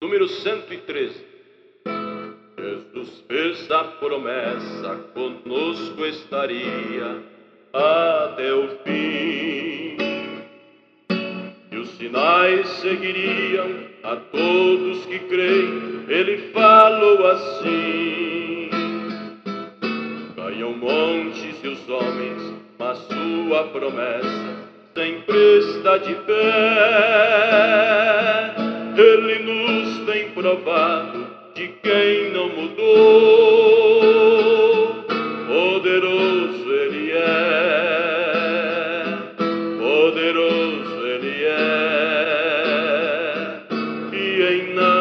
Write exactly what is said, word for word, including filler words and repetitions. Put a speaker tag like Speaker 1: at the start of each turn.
Speaker 1: número cento e treze. Jesus fez a promessa, conosco estaria até o fim, e os sinais seguiriam a todos que creem. Ele falou assim: caiam montes e os homens, mas sua promessa sempre está de pé. Ele nos tem provado de quem não mudou. Poderoso Ele é, poderoso Ele é, e em nada